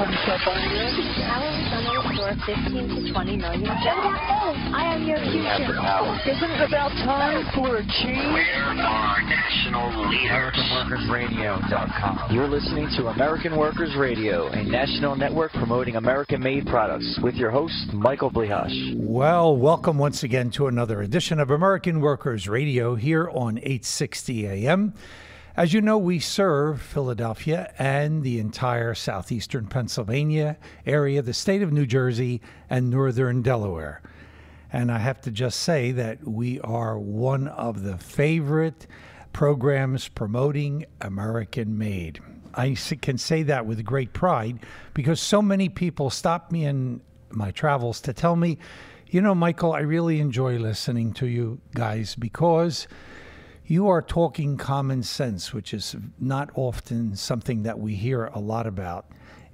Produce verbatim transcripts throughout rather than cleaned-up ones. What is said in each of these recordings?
Our for fifteen to twenty million jobs. I am your future. Isn't it about time for a change? Where are national leaders? American Workers Radio dot com. You're listening to American Workers Radio, a national network promoting American-made products, with your host, Michael Blihash. Well, welcome once again to another edition of American Workers Radio here on eight sixty A M. As you know, we serve Philadelphia and the entire southeastern Pennsylvania area, the state of New Jersey, and northern Delaware. And I have to just say that we are one of the favorite programs promoting American-made. I can say that with great pride because so many people stop me in my travels to tell me, you know, Michael, I really enjoy listening to you guys because you are talking common sense, which is not often something that we hear a lot about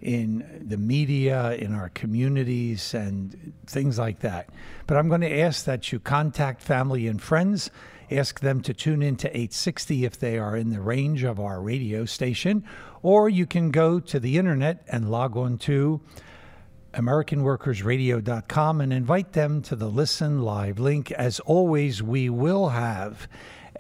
in the media, in our communities, and things like that. But I'm going to ask that you contact family and friends, ask them to tune in to eight sixty if they are in the range of our radio station, or you can go to the internet and log on to American Workers Radio dot com and invite them to the Listen Live link. As always, we will have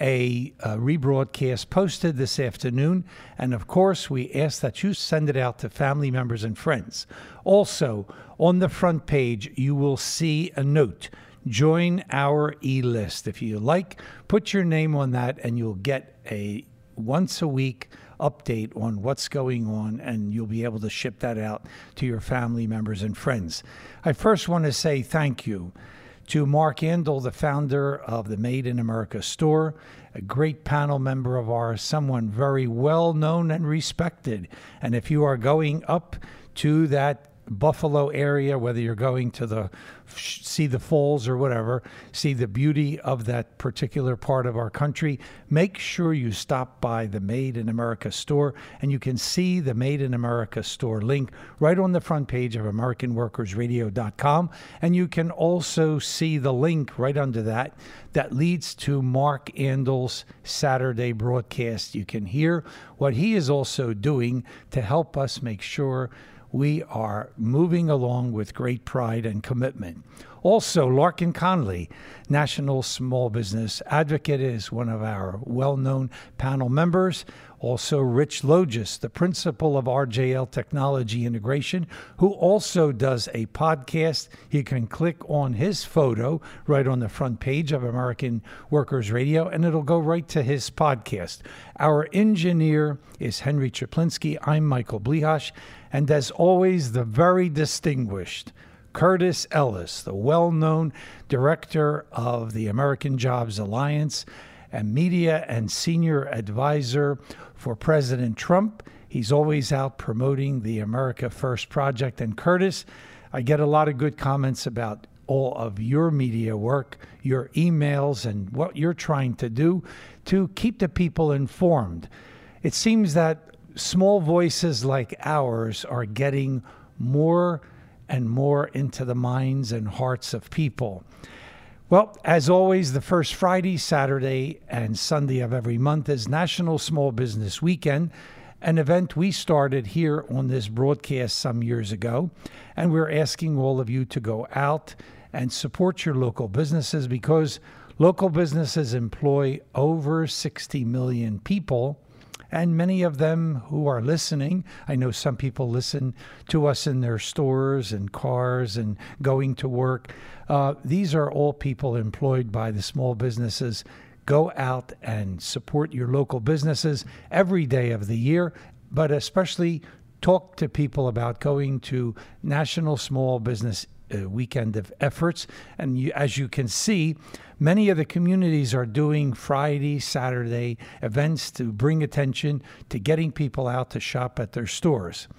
a, a rebroadcast posted this afternoon, and of course we ask that you send it out to family members and friends. Also, on the front page you will see a note, join our e-list. If you like, put your name on that and you'll get a once a week update on what's going on, and you'll be able to ship that out to your family members and friends. I first want to say thank you to Mark Andel, the founder of the Made in America store, a great panel member of ours, someone very well known and respected. And if you are going up to that Buffalo area, whether you're going to the see the falls or whatever, see the beauty of that particular part of our country, make sure you stop by the Made in America store, and you can see the Made in America store link right on the front page of American Workers Radio dot com, and you can also see the link right under that that leads to Mark Andel's Saturday broadcast. You can hear what he is also doing to help us make sure we are moving along with great pride and commitment. Also, Larkin Conley, National Small Business Advocate, is one of our well-known panel members. Also, Rich Logis, the principal of R J L Technology Integration, who also does a podcast. You can click on his photo right on the front page of American Workers Radio, and it'll go right to his podcast. Our engineer is Henry Chaplinsky. I'm Michael Blihash. And as always, the very distinguished Curtis Ellis, the well-known director of the American Jobs Alliance and media and senior advisor for President Trump. He's always out promoting the America First Project. And Curtis, I get a lot of good comments about all of your media work, your emails, and what you're trying to do to keep the people informed. It seems that small voices like ours are getting more and more into the minds and hearts of people. Well, as always, the first Friday, Saturday, and Sunday of every month is National Small Business Weekend, an event we started here on this broadcast some years ago. And we're asking all of you to go out and support your local businesses because local businesses employ over sixty million people. And many of them who are listening, I know some people listen to us in their stores and cars and going to work. Uh, these are all people employed by the small businesses. Go out and support your local businesses every day of the year, but especially talk to people about going to National Small Business uh, Weekend of Efforts. And you, as you can see, many of the communities are doing Friday, Saturday events to bring attention to getting people out to shop at their stores.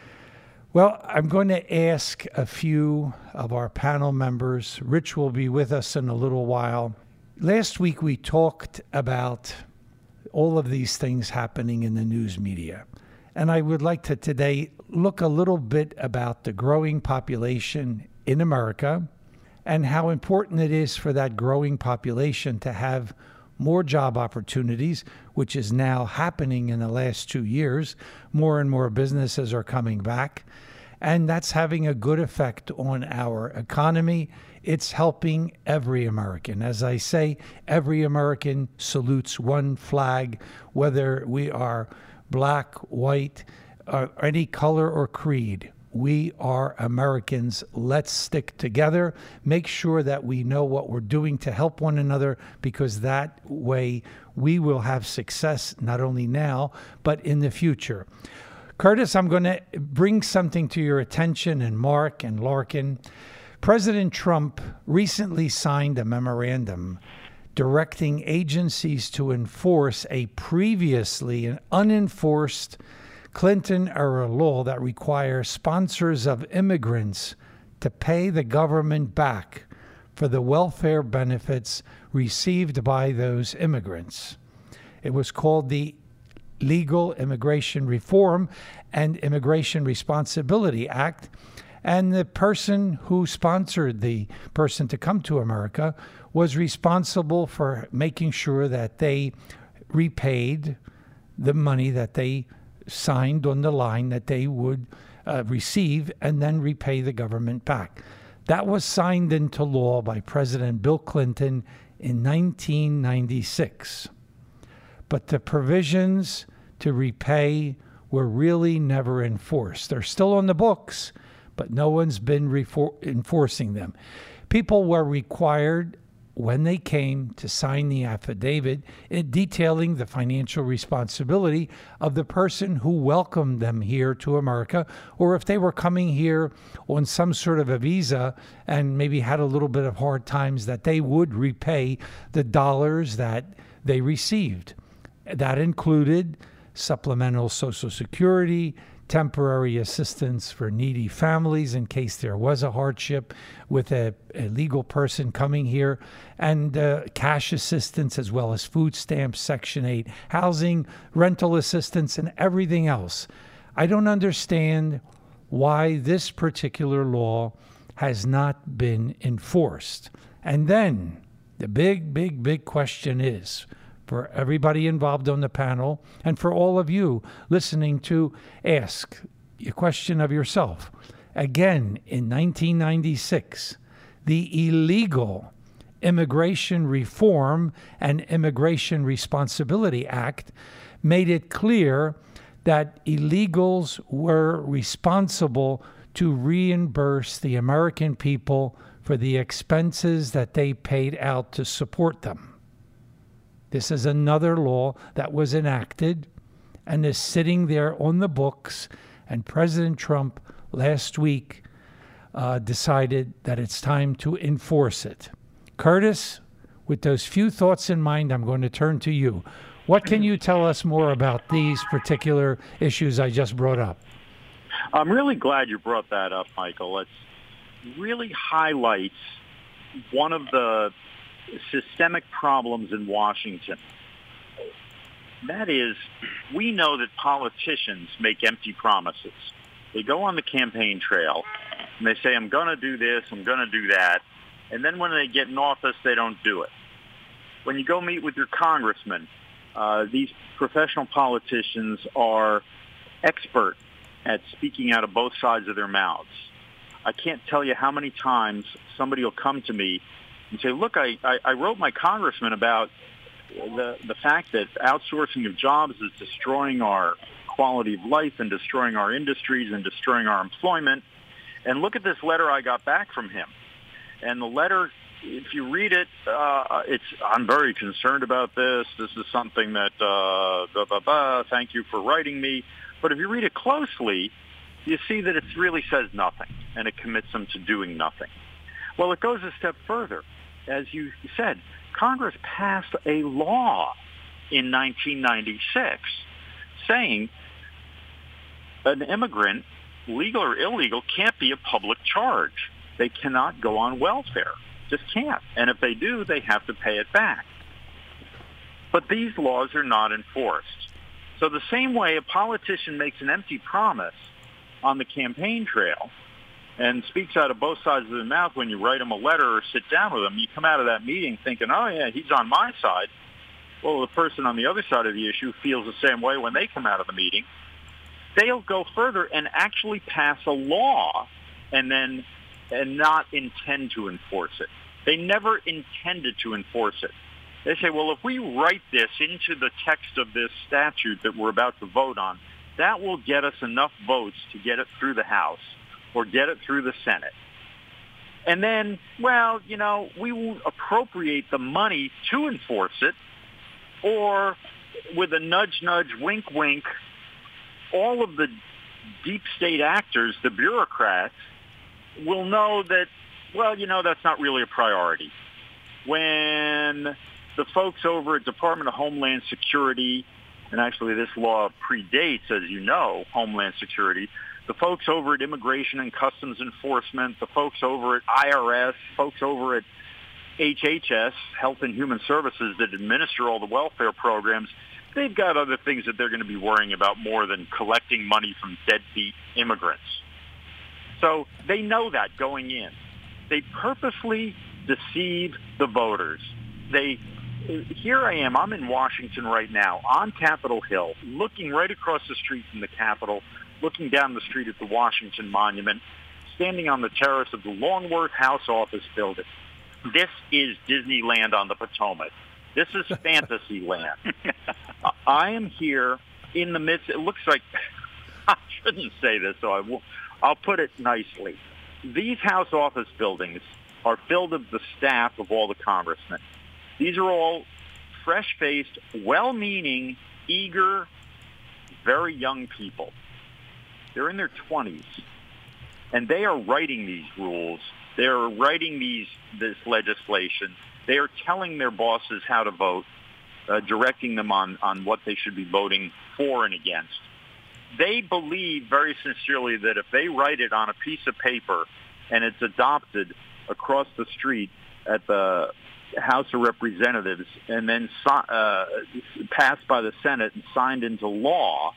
Well, I'm going to ask a few of our panel members. Rich will be with us in a little while. Last week we talked about all of these things happening in the news media. And I would like to today look a little bit about the growing population in America and how important it is for that growing population to have more job opportunities, which is now happening in the last two years. More and more businesses are coming back. and that's having a good effect on our economy. It's helping every American. As I say, every American salutes one flag, whether we are black, white, or any color or creed. We are Americans. Let's stick together. Make sure that we know what we're doing to help one another, because that way we will have success not only now, but in the future. Curtis, I'm going to bring something to your attention, and Mark and Larkin. President Trump recently signed a memorandum directing agencies to enforce a previously unenforced Clinton-era law that requires sponsors of immigrants to pay the government back for the welfare benefits received by those immigrants. It was called the Legal Immigration Reform and Immigration Responsibility Act, and the person who sponsored the person to come to America was responsible for making sure that they repaid the money that they signed on the line that they would uh, receive and then repay the government back. That was signed into law by President Bill Clinton in nineteen ninety-six. But the provisions to repay were really never enforced. They're still on the books, but no one's been refor- enforcing them. People were required, when they came, to sign the affidavit detailing the financial responsibility of the person who welcomed them here to America, or if they were coming here on some sort of a visa and maybe had a little bit of hard times, that they would repay the dollars that they received. That included supplemental Social Security, temporary assistance for needy families in case there was a hardship with a, a legal person coming here, and uh, cash assistance, as well as food stamps, Section eight, housing, rental assistance, and everything else. I don't understand why this particular law has not been enforced. And then the big, big, big question is, for everybody involved on the panel, and for all of you listening, to ask a question of yourself. Again, in nineteen ninety-six, the Illegal Immigration Reform and Immigration Responsibility Act made it clear that illegals were responsible to reimburse the American people for the expenses that they paid out to support them. This is another law that was enacted and is sitting there on the books, and President Trump last week uh, decided that it's time to enforce it. Curtis, with those few thoughts in mind, I'm going to turn to you. What can you tell us more about these particular issues I just brought up? I'm really glad you brought that up, Michael. It really highlights one of the systemic problems in Washington. That is, we know that politicians make empty promises. They go on the campaign trail and they say, I'm going to do this, I'm going to do that. And then when they get in office, they don't do it. When you go meet with your congressman, uh, these professional politicians are expert at speaking out of both sides of their mouths. I can't tell you how many times somebody will come to me and say, look, I, I, I wrote my congressman about the, the fact that outsourcing of jobs is destroying our quality of life and destroying our industries and destroying our employment. And look at this letter I got back from him. And the letter, if you read it, uh, it's, I'm very concerned about this. This is something that, uh, blah, blah, blah, thank you for writing me. But if you read it closely, you see that it really says nothing, and it commits them to doing nothing. Well, it goes a step further. As you said, Congress passed a law in nineteen ninety-six saying an immigrant, legal or illegal, can't be a public charge. They cannot go on welfare. Just can't. And if they do, they have to pay it back. But these laws are not enforced. So the same way a politician makes an empty promise on the campaign trail and speaks out of both sides of their mouth when you write him a letter or sit down with him, you come out of that meeting thinking, oh, yeah, he's on my side. Well, the person on the other side of the issue feels the same way when they come out of the meeting. they'll go further and actually pass a law and then and not intend to enforce it. They never intended to enforce it. They say, well, if we write this into the text of this statute that we're about to vote on, that will get us enough votes to get it through the House or get it through the Senate. And then, well, you know, we won't appropriate the money to enforce it, or with a nudge, nudge, wink, wink, all of the deep state actors, the bureaucrats, will know that, well, you know, that's not really a priority. When the folks over at Department of Homeland Security, and actually this law predates, as you know, Homeland Security, the folks over at Immigration and Customs Enforcement, the folks over at I R S, folks over at H H S, Health and Human Services, that administer all the welfare programs, they've got other things that they're going to be worrying about more than collecting money from deadbeat immigrants. So they know that going in. They purposely deceive the voters. They, here I am, I'm in Washington right now, on Capitol Hill, looking right across the street from the Capitol, looking down the street at the Washington Monument, standing on the terrace of the Longworth House Office Building. This is Disneyland on the Potomac. This is Fantasyland. I am here in the midst. It looks like, I shouldn't say this, so I will, I'll put it nicely. These House office buildings are filled with the staff of all the congressmen. These are all fresh-faced, well-meaning, eager, very young people. They're in their twenties, and they are writing these rules. They're writing these this legislation. They are telling their bosses how to vote, uh, directing them on, on what they should be voting for and against. They believe very sincerely that if they write it on a piece of paper and it's adopted across the street at the House of Representatives and then uh, passed by the Senate and signed into law,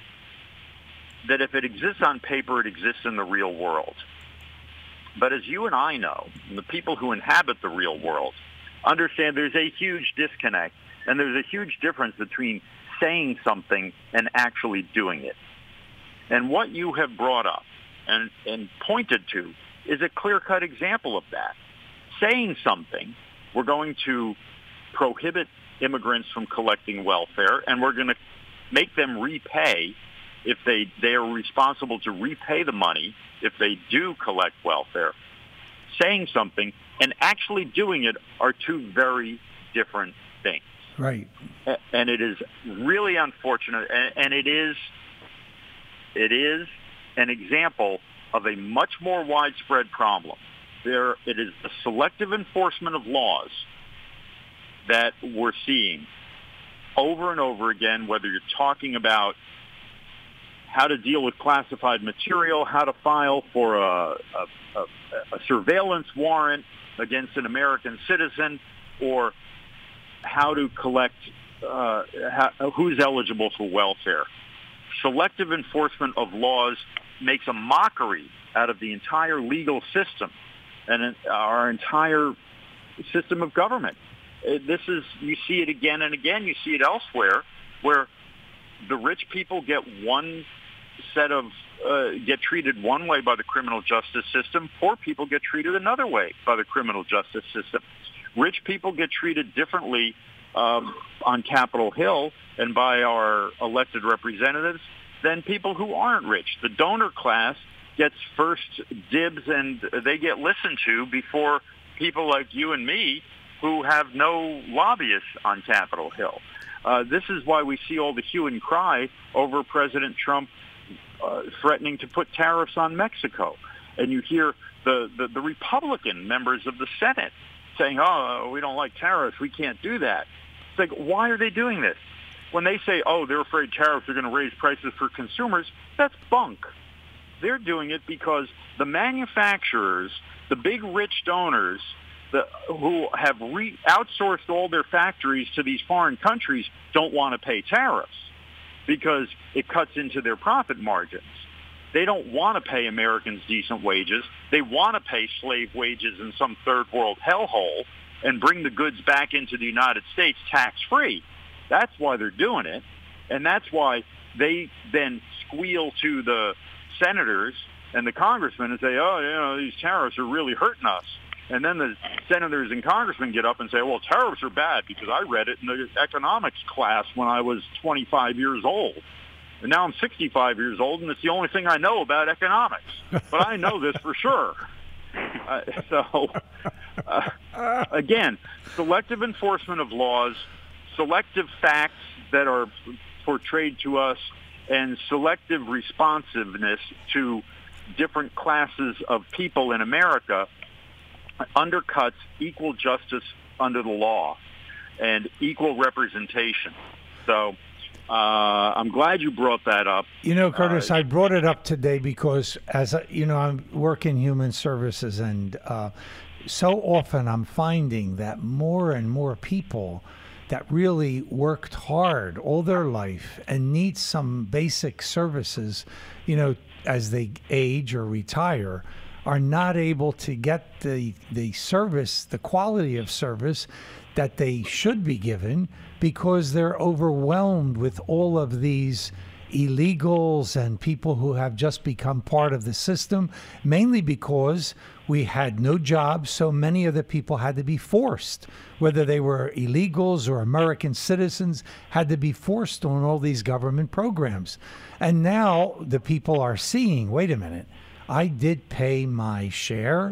that if it exists on paper, it exists in the real world. But as you and I know, and the people who inhabit the real world understand, there's a huge disconnect, and there's a huge difference between saying something and actually doing it. And what you have brought up and, and pointed to is a clear-cut example of that. Saying something, we're going to prohibit immigrants from collecting welfare, and we're going to make them repay if they, they are responsible to repay the money if they do collect welfare. Saying something and actually doing it are two very different things. Right. And it is really unfortunate, and it is it is an example of a much more widespread problem. There, it is the selective enforcement of laws that we're seeing over and over again, whether you're talking about how to deal with classified material, how to file for a, a, a, a surveillance warrant against an American citizen, or how to collect uh, how, who's eligible for welfare. Selective enforcement of laws makes a mockery out of the entire legal system and our entire system of government. This is, you see it again and again. You see it elsewhere, where the rich people get one set of uh, get treated one way by the criminal justice system. Poor people get treated another way by the criminal justice system. Rich people get treated differently um, on Capitol Hill and by our elected representatives than people who aren't rich. The donor class gets first dibs, and they get listened to before people like you and me who have no lobbyists on Capitol Hill. Uh, this is why we see all the hue and cry over President Trump uh, threatening to put tariffs on Mexico. And you hear the, the, the Republican members of the Senate saying, oh, we don't like tariffs, we can't do that. It's like, why are they doing this? When they say, oh, they're afraid tariffs are going to raise prices for consumers, that's bunk. They're doing it because the manufacturers, the big rich donors, the, who have re- outsourced all their factories to these foreign countries, don't want to pay tariffs because it cuts into their profit margins. They don't want to pay Americans decent wages. They want to pay slave wages in some third world hellhole and bring the goods back into the United States tax-free. That's why they're doing it, and that's why they then squeal to the senators and the congressmen and say, oh, you know, these tariffs are really hurting us. And then the senators and congressmen get up and say, well, tariffs are bad because I read it in the economics class when I was twenty-five years old. And now I'm sixty-five years old, and it's the only thing I know about economics. But I know this for sure. Uh, so, uh, again, selective enforcement of laws, selective facts that are portrayed to us, and selective responsiveness to different classes of people in America undercuts equal justice under the law and equal representation. So uh, I'm glad you brought that up. You know, Curtis, uh, I brought it up today because, as I, you know, I'm working human services, and uh, so often I'm finding that more and more people that really worked hard all their life and need some basic services, you know, as they age or retire, are not able to get the the service, the quality of service that they should be given, because they're overwhelmed with all of these illegals and people who have just become part of the system, mainly because we had no jobs, so many of the people had to be forced, whether they were illegals or American citizens, had to be forced on all these government programs. And now the people are seeing, wait a minute, I did pay my share.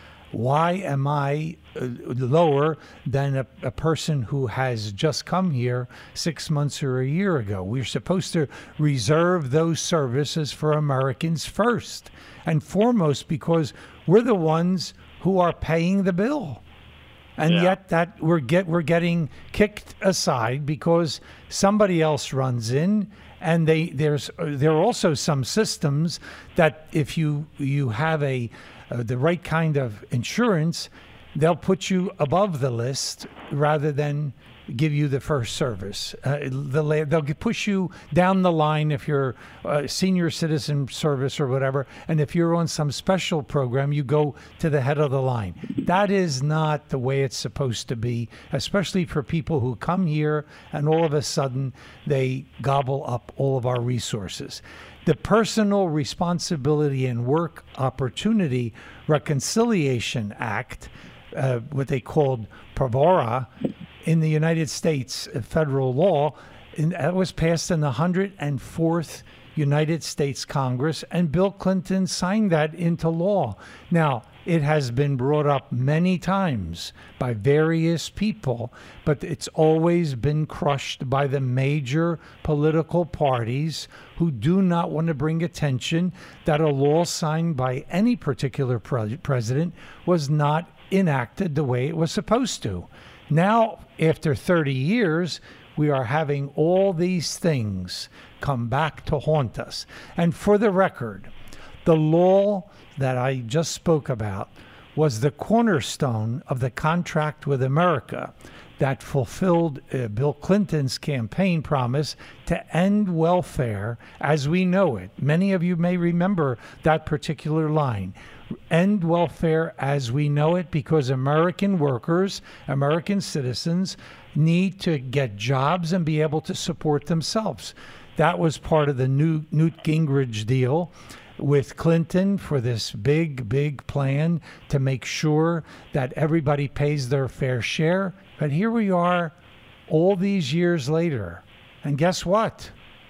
Why am I uh, lower than a, a person who has just come here six months or a year ago? We're supposed to reserve those services for Americans first and foremost, because we're the ones who are paying the bill. And yeah. yet that we're get we're getting kicked aside because somebody else runs in. And they there's there are also some systems that if you you have a uh, the right kind of insurance, they'll put you above the list rather than give you the first service. Uh, the, they'll push you down the line if you're a senior citizen service or whatever. And if you're on some special program, you go to the head of the line. That is not the way it's supposed to be, especially for people who come here and all of a sudden they gobble up all of our resources. The Personal Responsibility and Work Opportunity Reconciliation Act, uh, what they called PROVORA, in the United States federal law, and that was passed in the one hundred fourth United States Congress, and Bill Clinton signed that into law. Now, it has been brought up many times by various people, but it's always been crushed by the major political parties who do not want to bring attention that a law signed by any particular pre- president was not enacted the way it was supposed to. Now, after thirty years, we are having all these things come back to haunt us. And for the record, the law that I just spoke about was the cornerstone of the contract with America that fulfilled uh, Bill Clinton's campaign promise to end welfare as we know it. Many of you may remember that particular line. End welfare as we know it, because American workers, American citizens, need to get jobs and be able to support themselves. That was part of the new Newt Gingrich deal with Clinton for this big, big plan to make sure that everybody pays their fair share. But here we are all these years later. And guess what?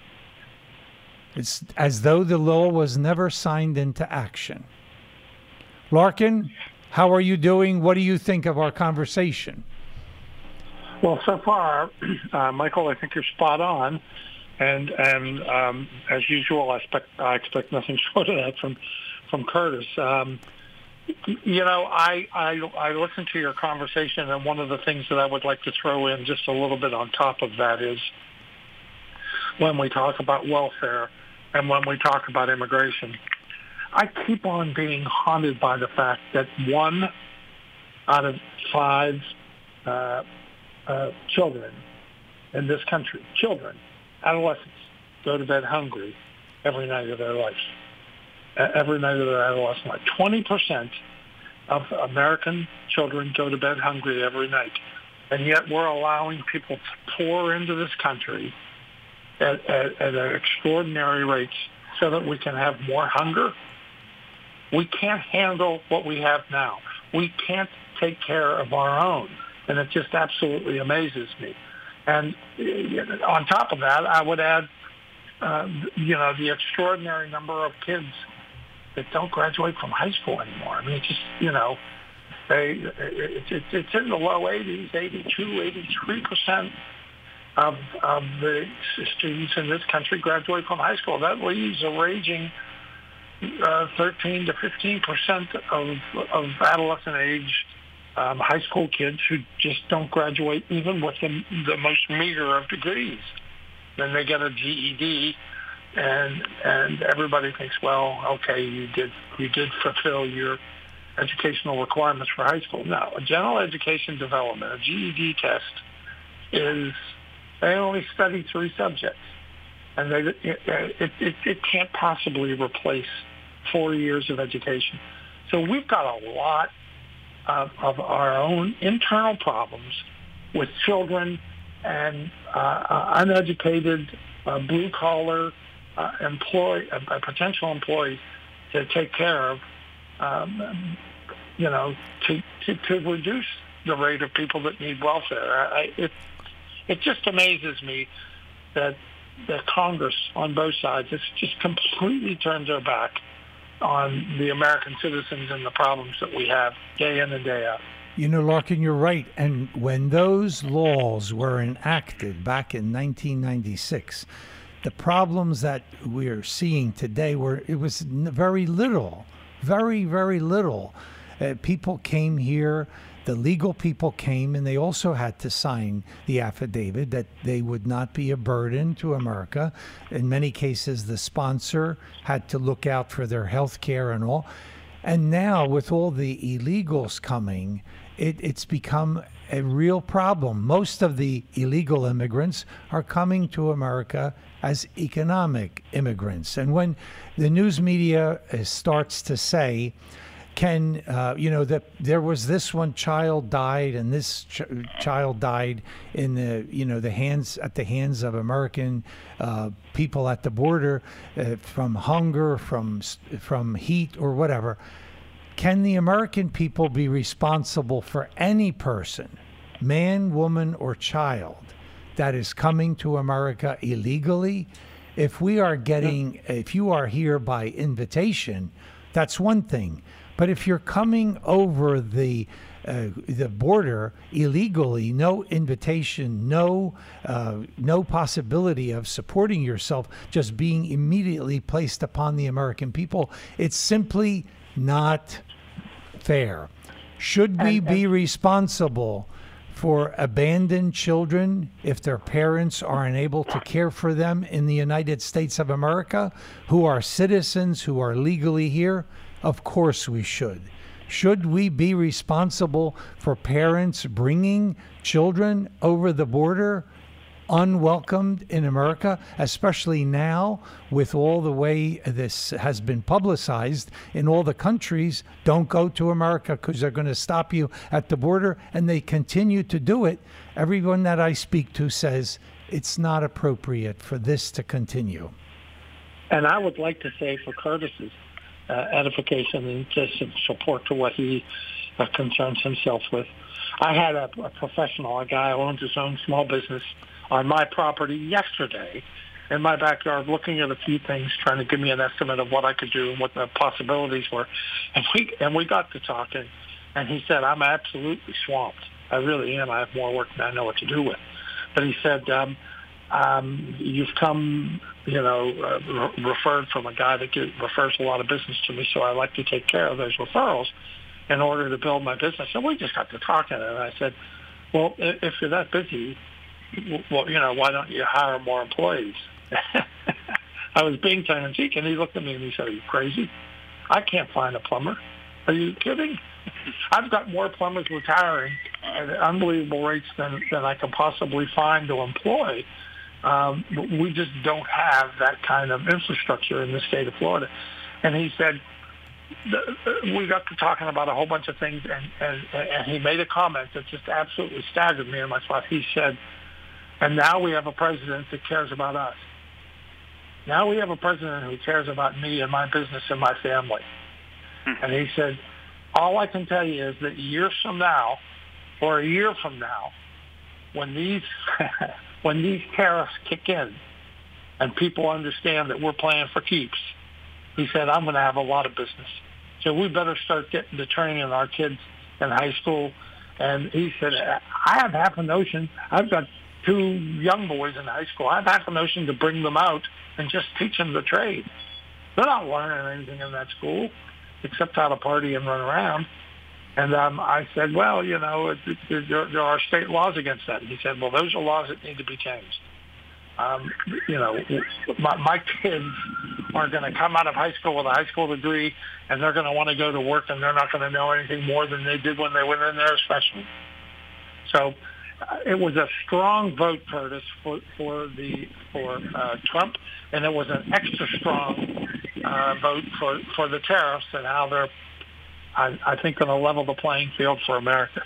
It's as though the law was never signed into action. Larkin, how are you doing? What do you think of our conversation? Well, so far, uh, Michael, I think you're spot on. And and um, as usual, I expect, I expect nothing short of that from from Curtis. Um, you know, I, I I listened to your conversation, and one of the things that I would like to throw in just a little bit on top of that is when we talk about welfare and when we talk about immigration, I keep on being haunted by the fact that one out of five uh, uh, children in this country, children, adolescents, go to bed hungry every night of their life, uh, every night of their adolescent life. twenty percent of American children go to bed hungry every night, and yet we're allowing people to pour into this country at, at, at extraordinary rates so that we can have more hunger. We can't handle what we have now. We can't take care of our own, and it just absolutely amazes me. And on top of that, I would add, uh, you know, the extraordinary number of kids that don't graduate from high school anymore. I mean, it's just, you know, they it, it, it's in the low eighties, eighty-two, eighty-three percent of, of the students in this country graduate from high school. That leaves a raging uh, thirteen to fifteen percent of, of adolescent age um, high school kids who just don't graduate even with the, the most meager of degrees. Then they get a G E D, and and everybody thinks, well, okay, you did you did fulfill your educational requirements for high school. No, a general education development, a G E D test, is they only study three subjects, and they it it, it, it can't possibly replace four years of education. So we've got a lot of, of our own internal problems with children and uh, uh, uneducated uh, blue-collar uh, employee, uh, potential employees to take care of, um, you know, to, to, to reduce the rate of people that need welfare. I, it it just amazes me that the Congress on both sides has just completely turned their back on the American citizens and the problems that we have day in and day out. You know, Larkin, you're right. And when those laws were enacted back in nineteen ninety-six, the problems that we're seeing today were, it was very little, very, very little. Uh, people came here, the legal people came, and they also had to sign the affidavit that they would not be a burden to America. In many cases, the sponsor had to look out for their health care and all. And now, with all the illegals coming, it, it's become a real problem. Most of the illegal immigrants are coming to America as economic immigrants. And when the news media uh, starts to say, can, uh, you know, that there was this one child died and this ch- child died in the, you know, the hands, at the hands of American uh, people at the border uh, from hunger, from, from heat or whatever. Can the American people be responsible for any person, man, woman, or child, that is coming to America illegally? If we are getting, if you are here by invitation, that's one thing. But if you're coming over the uh, the border illegally, no invitation, no uh, no possibility of supporting yourself, just being immediately placed upon the American people, it's simply not fair. Should we be responsible for abandoned children if their parents are unable to care for them in the United States of America, who are citizens, who are legally here? Of course we should. Should we be responsible for parents bringing children over the border unwelcomed in America, especially now with all the way this has been publicized in all the countries? Don't go to America because they're going to stop you at the border, and they continue to do it. Everyone that I speak to says it's not appropriate for this to continue. And I would like to say, for Curtis's uh, edification and just support to what he uh, concerns himself with, I had a, a professional, a guy who owns his own small business, on my property yesterday in my backyard, looking at a few things, trying to give me an estimate of what I could do and what the possibilities were. And we and we got to talking, and he said, I'm absolutely swamped. I really am. I have more work than I know what to do with. But he said, um, um, you've come, you know, uh, re- referred from a guy that get, refers a lot of business to me, so I like to take care of those referrals in order to build my business. And we just got to talking, and I said, well, if you're that busy, well, you know, why don't you hire more employees? I was being tongue-in-cheek, and he looked at me and he said, are you crazy? I can't find a plumber. Are you kidding? I've got more plumbers retiring at unbelievable rates than, than I can possibly find to employ. Um, we just don't have that kind of infrastructure in the state of Florida. And he said, we got to talking about a whole bunch of things, and, and, and he made a comment that just absolutely staggered me in my thought. He said, and now we have a president that cares about us. Now we have a president who cares about me and my business and my family. Hmm. And he said, all I can tell you is that years from now, or a year from now, when these when these tariffs kick in and people understand that we're playing for keeps, he said, I'm going to have a lot of business. So we better start getting to training our kids in high school. And he said, I have half a notion. I've got two young boys in high school. I have half a notion to bring them out and just teach them the trade. They're not learning anything in that school except how to party and run around. And um, I said, well, you know, it, it, there, there are state laws against that. And he said, well, those are laws that need to be changed. Um, you know, my, my kids are going to come out of high school with a high school degree, and they're going to want to go to work, and they're not going to know anything more than they did when they went in there as freshmen. So uh, it was a strong vote, Curtis, for for the for uh, Trump, and it was an extra strong uh, vote for, for the tariffs and how they're, I, I think, going to level the playing field for America.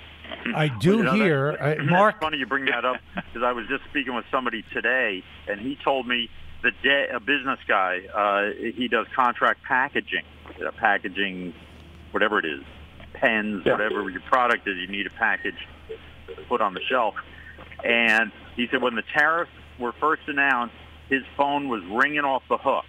I do you know, hear, that, uh, Mark. It's funny you bring that up because I was just speaking with somebody today, and he told me the day a business guy, uh, he does contract packaging, uh, packaging, whatever it is, pens, yeah. whatever your product is, you need a package to put on the shelf. And he said when the tariffs were first announced, his phone was ringing off the hook.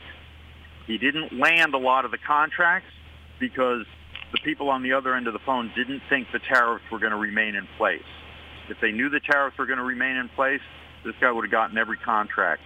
He didn't land a lot of the contracts because the people on the other end of the phone didn't think the tariffs were going to remain in place. If they knew the tariffs were going to remain in place, this guy would have gotten every contract.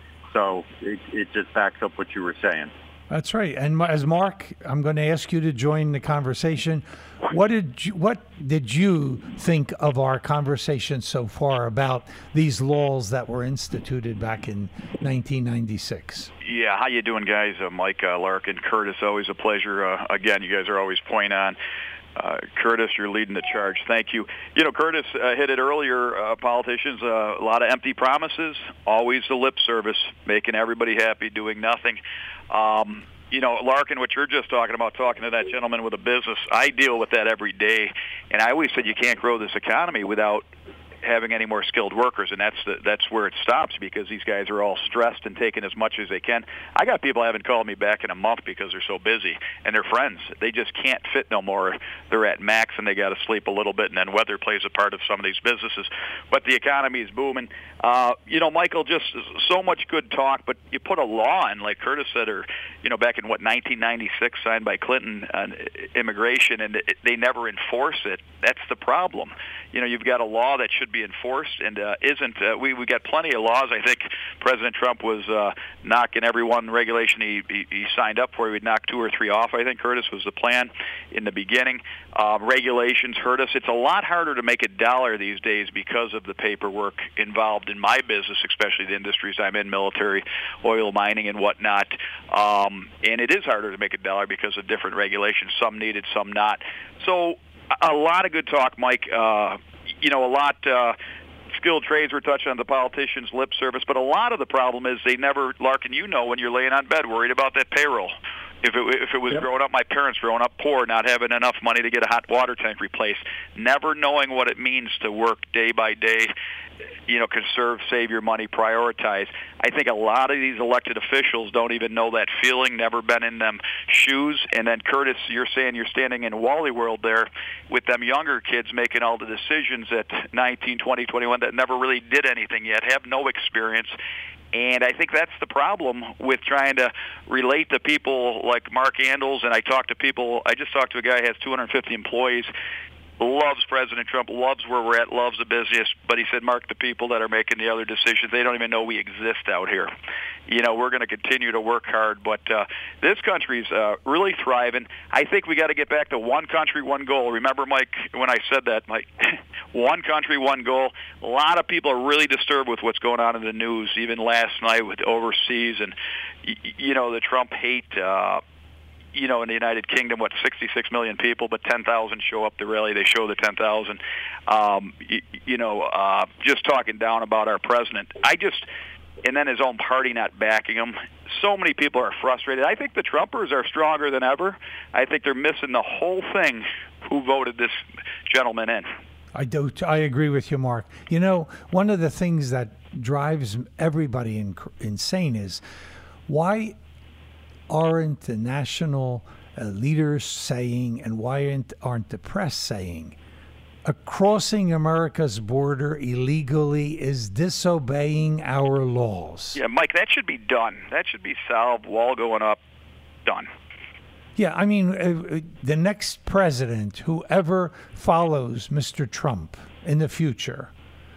So it, it just backs up what you were saying. That's right. And as Mark, I'm going to ask you to join the conversation. What did you, what did you think of our conversation so far about these laws that were instituted back in nineteen ninety-six? Yeah, how you doing, guys? Uh, Mike, uh, Larkin, Curtis, always a pleasure. Uh, again, you guys are always point on. Uh, Curtis, you're leading the charge. Thank you. You know, Curtis uh, hit it earlier. Uh, politicians, uh, a lot of empty promises, always the lip service, making everybody happy, doing nothing. Um, you know, Larkin, what you're just talking about, talking to that gentleman with a business, I deal with that every day. And I always said you can't grow this economy without having any more skilled workers, and that's the, that's where it stops because these guys are all stressed and taking as much as they can. I got people haven't called me back in a month because they're so busy, and they're friends. They just can't fit no more. They're at max, and they got to sleep a little bit, and then weather plays a part of some of these businesses. But the economy is booming. Uh, you know, Michael, just so much good talk, but you put a law in, like Curtis said, or, you know, back in, what, nineteen ninety-six, signed by Clinton on immigration, and it, they never enforce it. That's the problem. You know, you've got a law that should be enforced and uh, isn't. Uh, we we got plenty of laws. I think President Trump was uh, knocking every one regulation he, he, he signed up for. He would knock two or three off. I think, Curtis, was the plan in the beginning. Uh, regulations hurt us. It's a lot harder to make a dollar these days because of the paperwork involved in my business, especially the industries I'm in, military, oil, mining, and whatnot. Um, and it is harder to make a dollar because of different regulations. Some needed, some not. So a lot of good talk, Mike. Uh, you know, a lot uh, skilled trades we're touching on, the politicians' lip service, but a lot of the problem is they never, Larkin, you know, when you're laying on bed worried about that payroll. If it, if it was yep. growing up, my parents growing up poor, not having enough money to get a hot water tank replaced, never knowing what it means to work day by day, you know, conserve, save your money, prioritize. I think a lot of these elected officials don't even know that feeling, never been in them shoes. And then, Curtis, you're saying you're standing in Wally World there with them younger kids making all the decisions at nineteen, twenty, twenty-one that never really did anything yet, have no experience. And I think that's the problem with trying to relate to people like Mark Andles. And I talk to people, I just talked to a guy who has two hundred fifty employees, loves President Trump, loves where we're at, loves the business. But he said, Mark, the people that are making the other decisions, they don't even know we exist out here. You know, we're going to continue to work hard. But uh, this country's uh, really thriving. I think we got to get back to one country, one goal. Remember, Mike, when I said that, Mike, one country, one goal. A lot of people are really disturbed with what's going on in the news, even last night with overseas and, you know, the Trump hate. Uh, you know, in the United Kingdom, what, sixty-six million people, but ten thousand show up to rally. They show the ten thousand. Um, you, you know, uh, just talking down about our president. I just, and then his own party not backing him. So many people are frustrated. I think the Trumpers are stronger than ever. I think they're missing the whole thing who voted this gentleman in. I do. I agree with you, Mark. You know, one of the things that drives everybody in, insane is why aren't the national uh, leaders saying, and why aren't, aren't the press saying, uh, crossing America's border illegally is disobeying our laws? Yeah, Mike, that should be done. That should be solved. Wall going up, done. Yeah, I mean, uh, the next president, whoever follows Mister Trump in the future,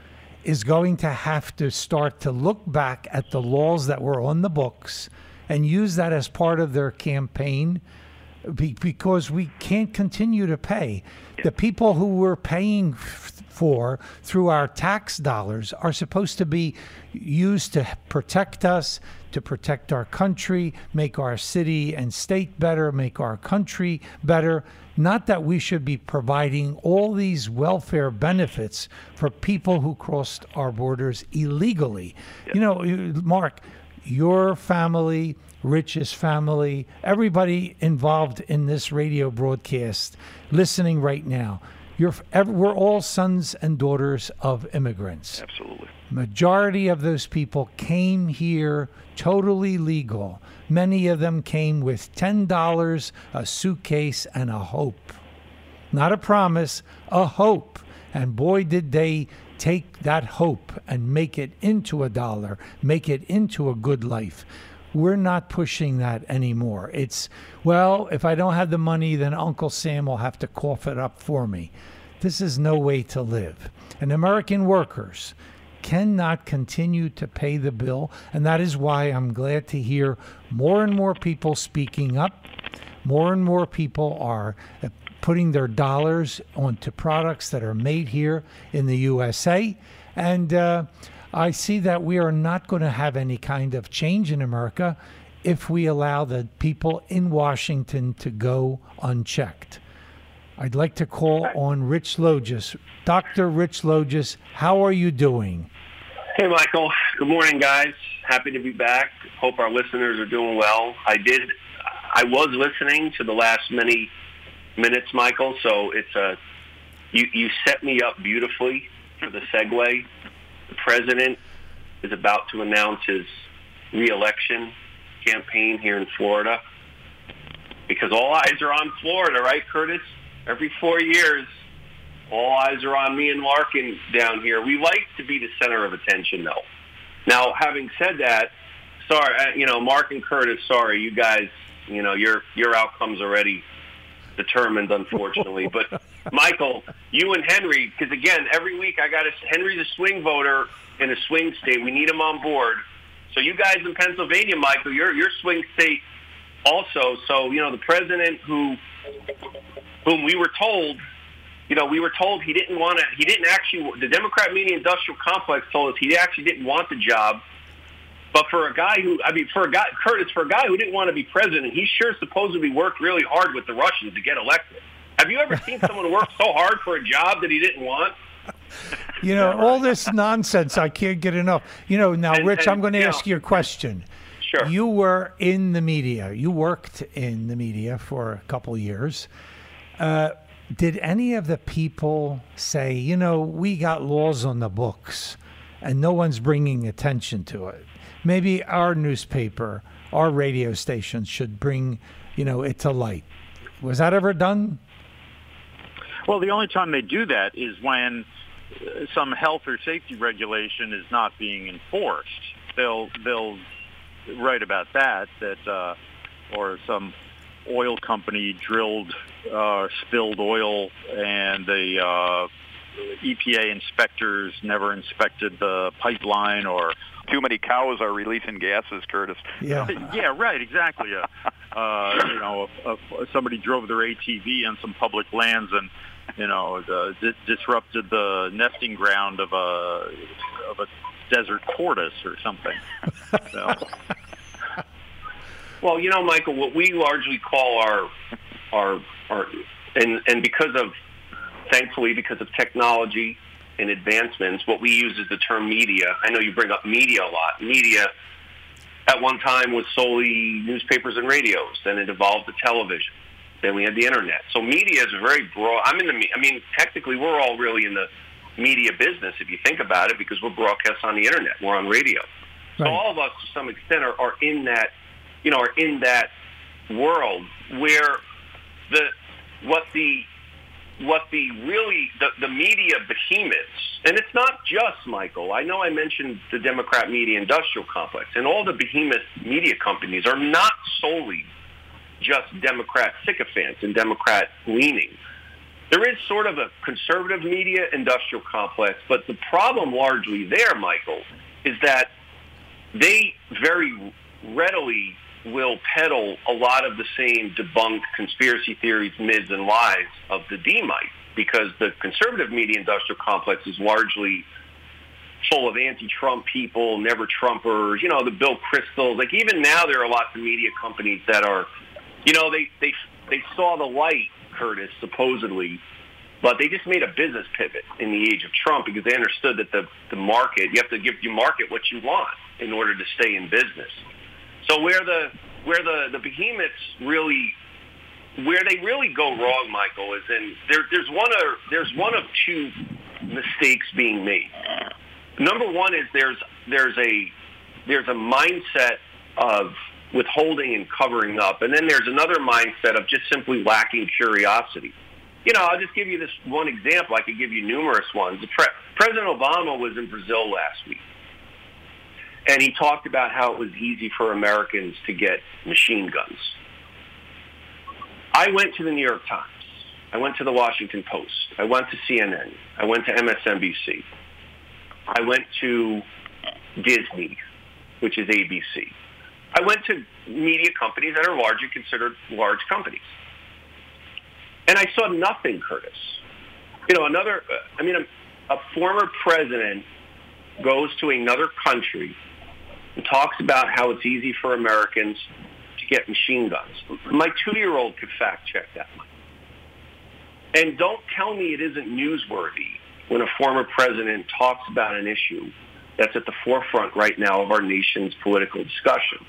is going to have to start to look back at the laws that were on the books and use that as part of their campaign, be, because we can't continue to pay. The people who we're paying f- for through our tax dollars are supposed to be used to protect us, to protect our country, make our city and state better, make our country better. Not that we should be providing all these welfare benefits for people who crossed our borders illegally. Yep. You know, Mark, your family, Rich's family, everybody involved in this radio broadcast listening right now, you're, we're all sons and daughters of immigrants. Absolutely. Majority of those people came here totally legal. Many of them came with ten dollars, a suitcase, and a hope. Not a promise, a hope. And boy, did they take that hope and make it into a dollar, make it into a good life. We're not pushing that anymore. It's, well, if I don't have the money, then Uncle Sam will have to cough it up for me. This is no way to live. And American workers cannot continue to pay the bill, and that is why I'm glad to hear more and more people speaking up. More and more people are putting their dollars onto products that are made here in the U S A, and uh, I see that we are not going to have any kind of change in America if we allow the people in Washington to go unchecked. I'd like to call on Rich Logis. Doctor Rich Logis, how are you doing? Hey, Michael. Good morning, guys. Happy to be back. Hope our listeners are doing well. I did. I was listening to the last many minutes, Michael, so it's a, you, you set me up beautifully for the segue. The president is about to announce his re-election campaign here in Florida because all eyes are on Florida, right, Curtis? Every four years, all eyes are on me and Larkin down here. We like to be the center of attention, though. Now, having said that, sorry, you know, Mark and Curtis, sorry, you guys, you know, your your outcome's already determined, unfortunately. But, Michael, you and Henry, because, again, every week I got a, Henry's a swing voter in a swing state. We need him on board. So you guys in Pennsylvania, Michael, you're, you're swing state also. So, you know, the president who, whom we were told, you know, we were told he didn't want to, he didn't actually, the Democrat media industrial complex told us he actually didn't want the job. But for a guy who, I mean, for a guy, Curtis, for a guy who didn't want to be president, he sure supposedly worked really hard with the Russians to get elected. Have you ever seen someone work so hard for a job that he didn't want? You know, all this nonsense, I can't get enough. You know, now, and, Rich, and, I'm going to you ask know, you a question. Sure. You were in the media. You worked in the media for a couple of years. Uh, did any of the people say, you know, we got laws on the books and no one's bringing attention to it? Maybe our newspaper, our radio station should bring, you know, it to light. Was that ever done? Well, the only time they do that is when some health or safety regulation is not being enforced. They'll they'll write about that, that uh, or some oil company drilled, uh, spilled oil, and the uh, E P A inspectors never inspected the pipeline, or too many cows are releasing gases, Curtis. Yeah, yeah, right, exactly. Uh, uh, you know, if, if somebody drove their A T V on some public lands and, you know, the, di- disrupted the nesting ground of a of a desert tortoise or something. So. Well, you know, Michael, what we largely call our our our and and because of thankfully because of technology and advancements, what we use is the term media. I know you bring up media a lot. Media at one time was solely newspapers and radios. Then it evolved to television. Then we had the internet. So media is a very broad. I'm in the. I mean, technically, we're all really in the media business, if you think about it, because we're broadcast on the internet, we're on radio. So Right. all of us, to some extent, are, are in that, you know, are in that world where the what the what the really the, the media behemoths, and it's not just, Michael. I know I mentioned the Democrat media industrial complex, and all the behemoth media companies are not solely just Democrat sycophants and Democrat leaning. There is sort of a conservative media industrial complex, but the problem largely there, Michael, is that they very readily will peddle a lot of the same debunked conspiracy theories, myths, and lies of the D-Mite, because the conservative media industrial complex is largely full of anti-Trump people, never-Trumpers, you know, the Bill Kristol. Like, even now there are lots of media companies that are, you know, they, they, they saw the light, Curtis, supposedly, but they just made a business pivot in the age of Trump because they understood that the, the market, you have to give you market what you want in order to stay in business. So where the where the, the behemoths really where they really go wrong, Michael, is in there, there's one of there's one of two mistakes being made. Number one is there's there's a there's a mindset of withholding and covering up, and then there's another mindset of just simply lacking curiosity. You know, I'll just give you this one example. I could give you numerous ones. The pre- President Obama was in Brazil last week, and he talked about how it was easy for Americans to get machine guns. I went to the New York Times. I went to the Washington Post. I went to C N N. I went to M S N B C. I went to Disney, which is A B C. I went to media companies that are largely considered large companies. And I saw nothing, Curtis. You know, another, I mean, a, a former president goes to another country and talks about how it's easy for Americans to get machine guns. My two-year-old could fact-check that. And don't tell me it isn't newsworthy when a former president talks about an issue that's at the forefront right now of our nation's political discussion.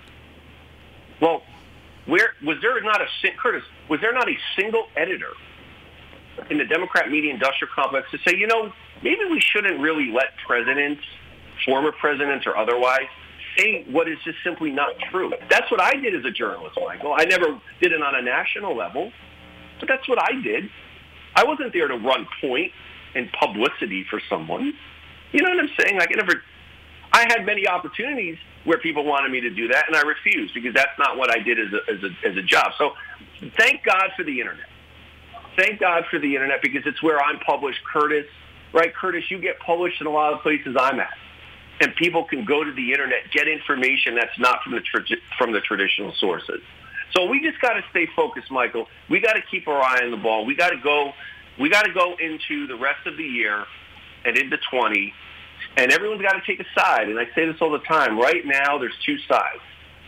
Well, where was there not a Curtis? Was there not a single editor in the Democrat media industrial complex to say, you know, maybe we shouldn't really let presidents, former presidents or otherwise, say what is just simply not true? That's what I did as a journalist, Michael. I never did it on a national level, but that's what I did. I wasn't there to run point and publicity for someone. You know what I'm saying? Like, I never. I had many opportunities where people wanted me to do that, and I refused because that's not what I did as a, as a, as a job. So thank God for the Internet. Thank God for the Internet because it's where I'm published, Curtis. Right, Curtis, you get published in a lot of places I'm at. And people can go to the Internet, get information that's not from the tra- from the traditional sources. So we just got to stay focused, Michael. We got to keep our eye on the ball. We got to go. We got to go into the rest of the year and into twenty. And everyone's got to take a side. And I say this all the time. Right now, there's two sides.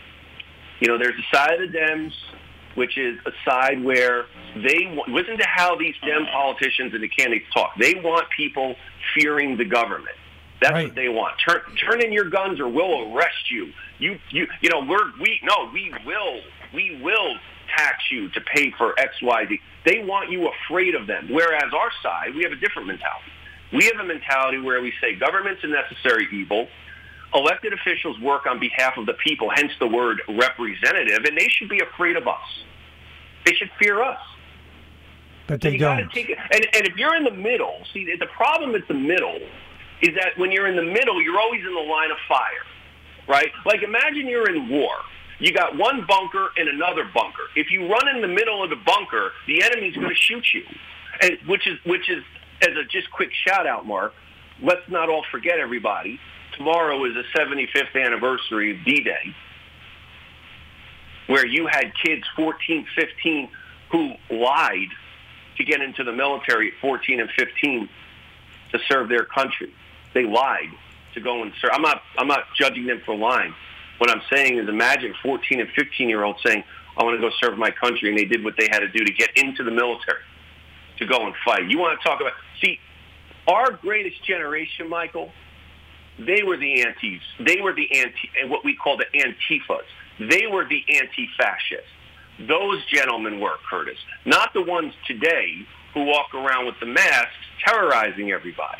You know, there's the side of the Dems, which is a side where they – listen to how these Dem politicians and the candidates talk. They want people fearing the government. That's right. What they want. Turn, turn in your guns or we'll arrest you. You, you, you know, we're we no, we will, we will tax you to pay for X, Y, Z. They want you afraid of them. Whereas our side, we have a different mentality. We have a mentality where we say government's a necessary evil. Elected officials work on behalf of the people, hence the word representative, and they should be afraid of us. They should fear us. But they so you don't. Gotta take it. And, and if you're in the middle, see, the problem with the middle is that when you're in the middle, you're always in the line of fire, right? Like imagine you're in war. You got one bunker and another bunker. If you run in the middle of the bunker, the enemy's going to shoot you, and which is which is as a just quick shout out, Mark. Let's not all forget, everybody. Tomorrow is the seventy-fifth anniversary of D-Day, where you had kids fourteen, fifteen who lied to get into the military at fourteen and fifteen to serve their country. They lied to go and serve. I'm not, I'm not judging them for lying. What I'm saying is imagine fourteen and fifteen-year-olds saying, I want to go serve my country, and they did what they had to do to get into the military, to go and fight. You want to talk about, see, our greatest generation, Michael, they were the antis. They were the anti, what we call the Antifas. They were the anti-fascists. Those gentlemen were, Curtis, not the ones today who walk around with the masks terrorizing everybody.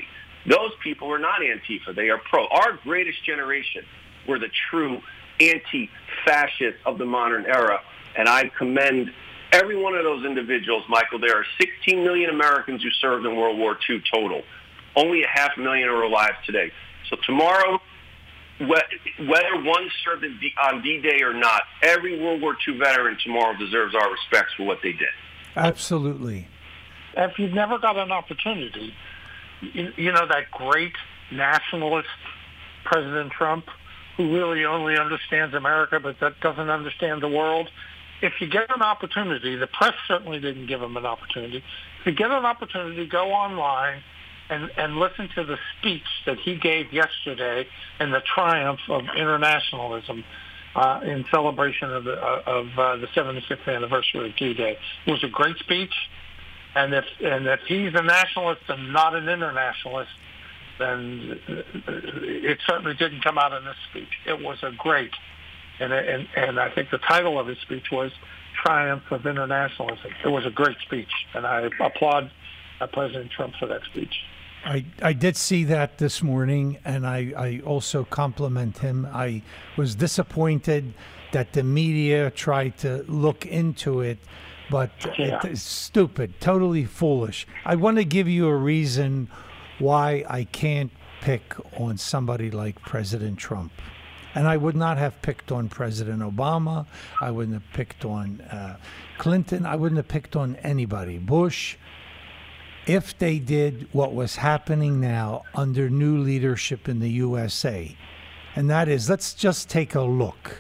Those people are not Antifa. They are pro. Our greatest generation were the true anti-fascists of the modern era. And I commend every one of those individuals, Michael. There are sixteen million Americans who served in World War Two total. Only a half million are alive today. So tomorrow, whether one served on D-Day or not, every World War Two veteran tomorrow deserves our respects for what they did. Absolutely. If you've never got an opportunity, you, you know, that great nationalist President Trump, who really only understands America but that doesn't understand the world, if you get an opportunity, the press certainly didn't give him an opportunity. If you get an opportunity, go online and, and listen to the speech that he gave yesterday in the triumph of internationalism uh, in celebration of the, uh, of uh, the seventy-fifth anniversary of D-Day. It was a great speech, and if and if he's a nationalist and not an internationalist, then it certainly didn't come out in this speech. It was a great, and and and I think the title of his speech was "Triumph of Internationalism." It was a great speech, and I applaud uh, President Trump for that speech. I, I did see that this morning, and I, I also compliment him. I was disappointed that the media tried to look into it, but Yeah. it's stupid, totally foolish. I want to give you a reason why I can't pick on somebody like President Trump. And I would not have picked on President Obama. I wouldn't have picked on uh, Clinton. I wouldn't have picked on anybody. Bush. If they did what was happening now under new leadership in the U S A, and that is, let's just take a look.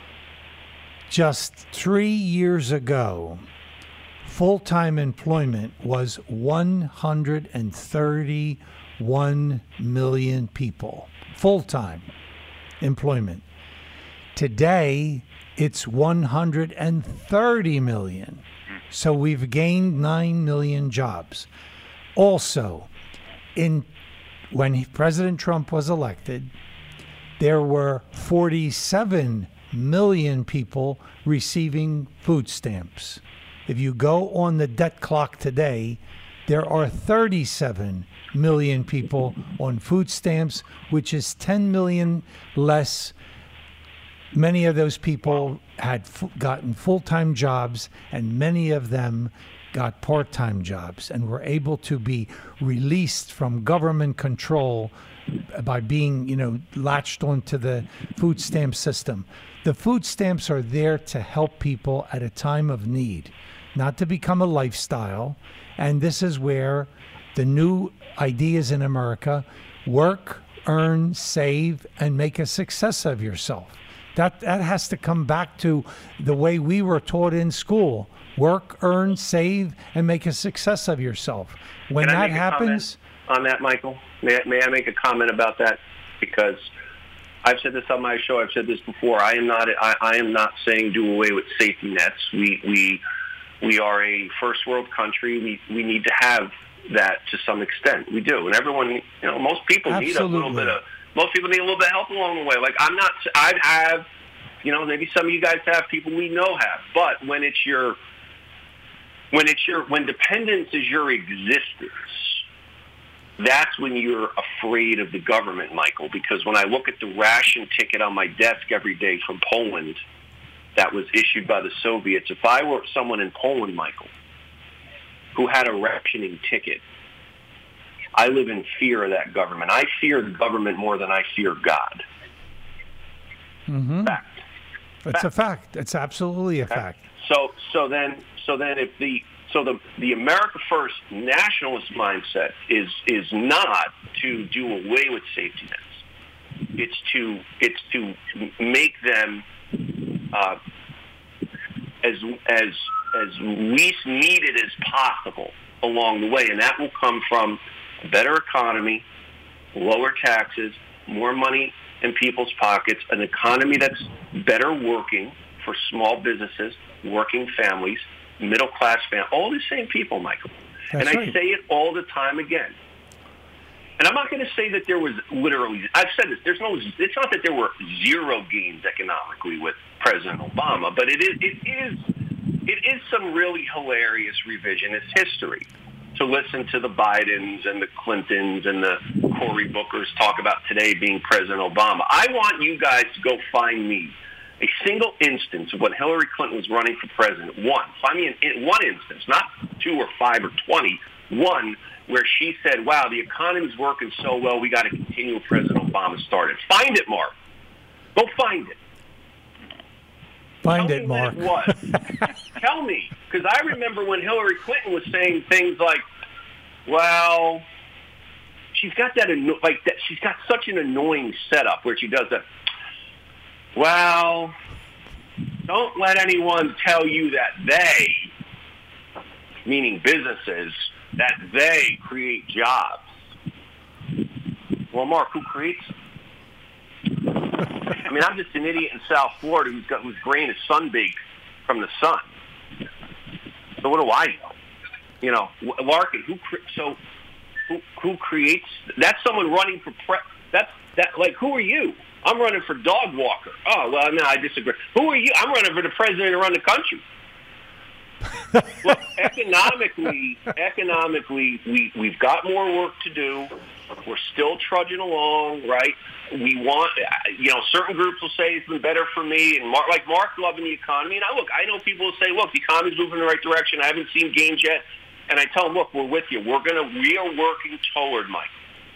Just three years ago, full-time employment was one hundred thirty-one million people. Full-time employment. Today, it's one hundred thirty million. So we've gained nine million jobs. Also, in when he, President Trump was elected, there were forty-seven million people receiving food stamps. If you go on the debt clock today, there are thirty-seven million people on food stamps, which is ten million less. Many of those people had f- gotten full-time jobs, and many of them got part-time jobs and were able to be released from government control by being, you know, latched onto the food stamp system. The food stamps are there to help people at a time of need, not to become a lifestyle. And this is where the new ideas in America: work, earn, save, and make a success of yourself. That that has to come back to the way we were taught in school. Work, earn, save, and make a success of yourself. When Can I that make a happens... comment on that, Michael? May I, may I make a comment about that? Because I've said this on my show. I've said this before. I am not. I, I am not saying do away with safety nets. We we we are a first world country. We we need to have that to some extent. We do, and everyone. You know, most people Absolutely. need a little bit of. Most people need a little bit of help along the way. Like I'm not. I have. You know, maybe some of you guys have, people we know have. But when it's your when it's your when dependence is your existence, that's when you're afraid of the government, Michael, because when I look at the ration ticket on my desk every day from Poland that was issued by the Soviets, if I were someone in Poland, Michael, who had a rationing ticket, I live in fear of that government. I fear the government more than I fear God. Mm-hmm. Fact. It's a fact. It's absolutely a fact. So, so then, so then, if the so the the America First nationalist mindset is is not to do away with safety nets. It's to it's to make them uh, as as as least needed as possible along the way, and that will come from a better economy, lower taxes, more money in people's pockets, an economy that's better working for small businesses, working families, middle-class families, all the same people, Michael. That's and I right. say it all the time again. And I'm not going to say that there was literally, I've said this, there's no, it's not that there were zero gains economically with President Obama, but it is, it is, it is some really hilarious revisionist history to listen to the Bidens and the Clintons and the Cory Booker's talk about today being President Obama. I want you guys to go find me a single instance of when Hillary Clinton was running for president. One. Find me an, one instance, not two or five or twenty. One where she said, wow, the economy's working so well, we got to continue what President Obama started. Find it, Mark. Go find it. Find Tell it, me Mark. When it was. Tell me. Because I remember when Hillary Clinton was saying things like, well, she's got that, anno- like that, she's got such an annoying setup where she does that, well, don't let anyone tell you that they, meaning businesses, that they create jobs. Well, Mark, who creates them? I mean, I'm just an idiot in South Florida who's got whose brain is sunbaked from the sun. So what do I know? You know, Larkin, who so who who creates? That's someone running for pre. That's that like who are you? I'm running for dog walker. Oh well, no, I disagree. Who are you? I'm running for the president to run the country. Look, economically, economically, we we've got more work to do. We're still trudging along, right? We want, you know, certain groups will say it's been better for me, and Mark, like Mark loving the economy. And I look, I know people will say, look, the economy's moving in the right direction. I haven't seen gains yet, and I tell them, look, we're with you. We're gonna, we are working toward, Mike,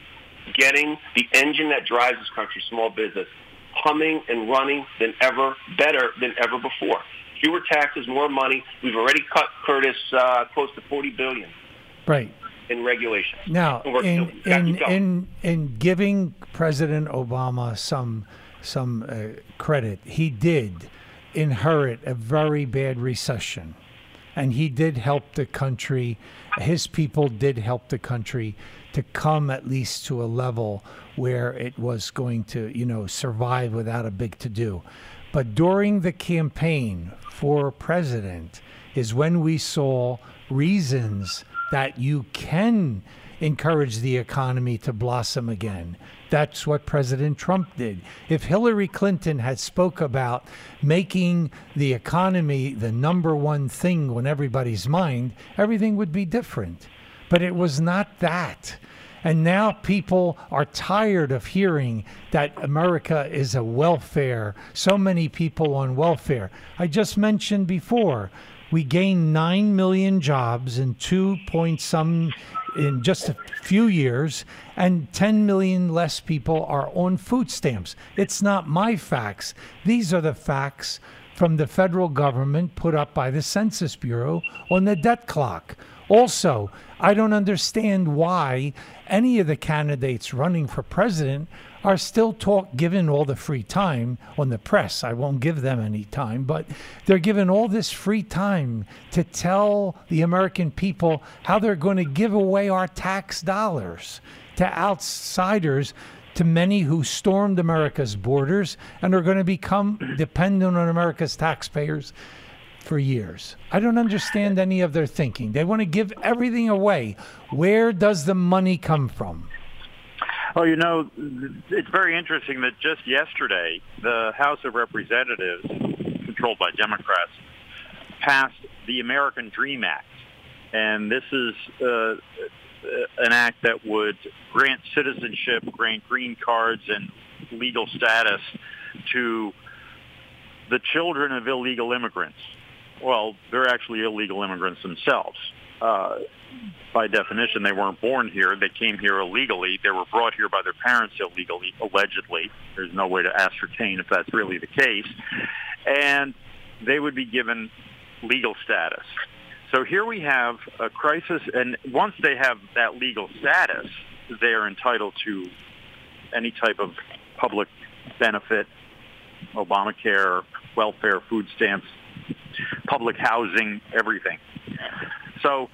getting the engine that drives this country, small business, humming and running than ever, better than ever before. Fewer taxes, more money. We've already cut, Curtis, uh, close to forty billion dollars. Right. In regulations. Now, in in, in in giving President Obama some some uh, credit, he did inherit a very bad recession, and he did help the country. His people did help the country to come at least to a level where it was going to, you know, survive without a big to-do. But during the campaign for president is when we saw reasons that you can encourage the economy to blossom again. That's what President Trump did. If Hillary Clinton had spoke about making the economy the number one thing on everybody's mind, everything would be different. But it was not that. And now people are tired of hearing that America is a welfare, so many people on welfare. I just mentioned before, we gained nine million jobs in two point some in just a few years, and ten million less people are on food stamps. It's not my facts. These are the facts from the federal government put up by the Census Bureau on the debt clock. Also, I don't understand why any of the candidates running for president are still talk given all the free time on the press. I won't give them any time, but they're given all this free time to tell the American people how they're going to give away our tax dollars to outsiders, to many who stormed America's borders and are going to become dependent on America's taxpayers for years. I don't understand any of their thinking. They want to give everything away. Where does the money come from? Oh, you know, it's very interesting that just yesterday, the House of Representatives, controlled by Democrats, passed the American Dream Act. And this is uh, an act that would grant citizenship, grant green cards and legal status to the children of illegal immigrants. Well, they're actually illegal immigrants themselves. Uh, by definition, they weren't born here. They came here illegally. They were brought here by their parents illegally, allegedly. There's no way to ascertain if that's really the case. And they would be given legal status. So here we have a crisis, and once they have that legal status, they are entitled to any type of public benefit, Obamacare, welfare, food stamps, public housing, everything. So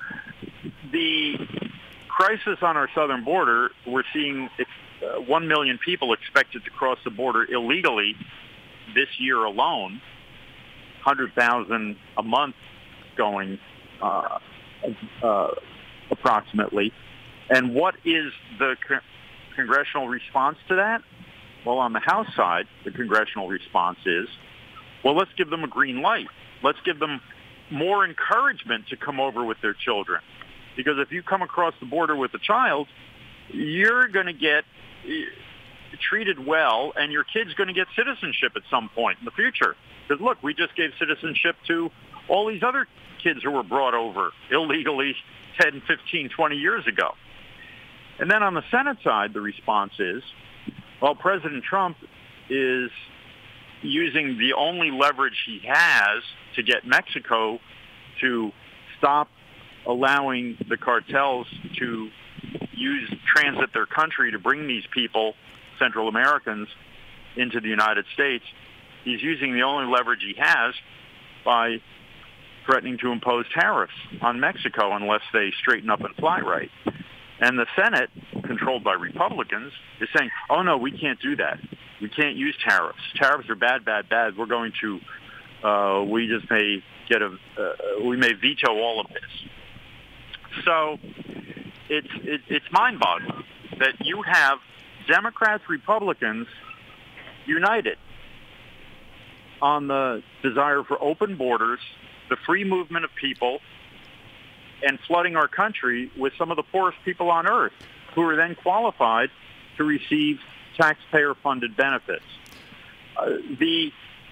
the crisis on our southern border, we're seeing uh, one million people expected to cross the border illegally this year alone, one hundred thousand a month going uh, uh, approximately. And what is the co- congressional response to that? Well, on the House side, the congressional response is, well, let's give them a green light. Let's give them more encouragement to come over with their children. Because if you come across the border with a child, you're going to get treated well, and your kid's going to get citizenship at some point in the future. Because, look, we just gave citizenship to all these other kids who were brought over illegally ten, fifteen, twenty years ago. And then on the Senate side, the response is, well, President Trump is using the only leverage he has to get Mexico to stop allowing the cartels to use transit their country to bring these people, Central Americans, into the United States. He's using the only leverage he has by threatening to impose tariffs on Mexico unless they straighten up and fly right. And the Senate, controlled by Republicans, is saying, oh, no, we can't do that. We can't use tariffs. Tariffs are bad, bad, bad. We're going to, uh, we just may get a, uh, we may veto all of this. So it's, it, it's mind-boggling that you have Democrats, Republicans united on the desire for open borders, the free movement of people, and flooding our country with some of the poorest people on earth who are then qualified to receive taxpayer-funded benefits. Uh, the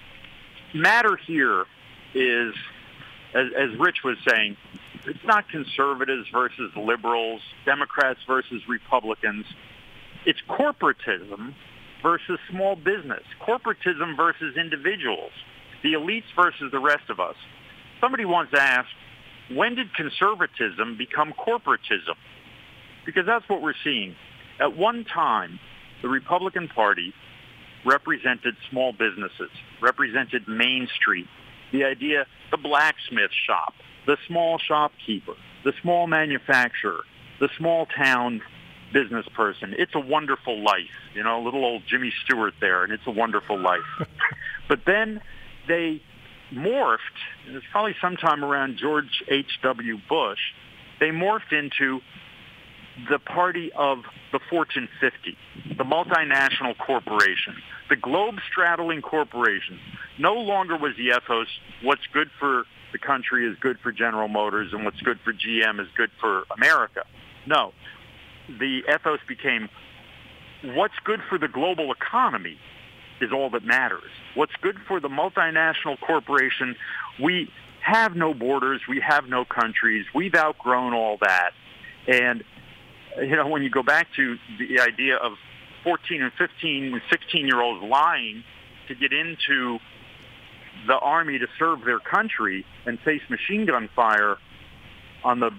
matter here is, as, as Rich was saying, it's not conservatives versus liberals, Democrats versus Republicans. It's corporatism versus small business, corporatism versus individuals, the elites versus the rest of us. Somebody once asked, when did conservatism become corporatism? Because that's what we're seeing. At one time, the Republican Party represented small businesses, represented Main Street, the idea, the blacksmith shop, the small shopkeeper, the small manufacturer, the small town business person. It's a wonderful life. You know, little old Jimmy Stewart there, and it's a wonderful life. But then they morphed, and it's probably sometime around George H W Bush, they morphed into the party of the Fortune fifty, the multinational corporations, the globe-straddling corporations. No longer was the ethos, what's good for the country is good for General Motors, and what's good for G M is good for America. No. The ethos became, what's good for the global economy is all that matters. What's good for the multinational corporation, we have no borders, we have no countries, we've outgrown all that. And, you know, when you go back to the idea of fourteen and fifteen and sixteen-year-olds lying to get into the Army to serve their country and face machine gun fire on the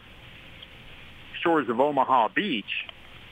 shores of Omaha Beach,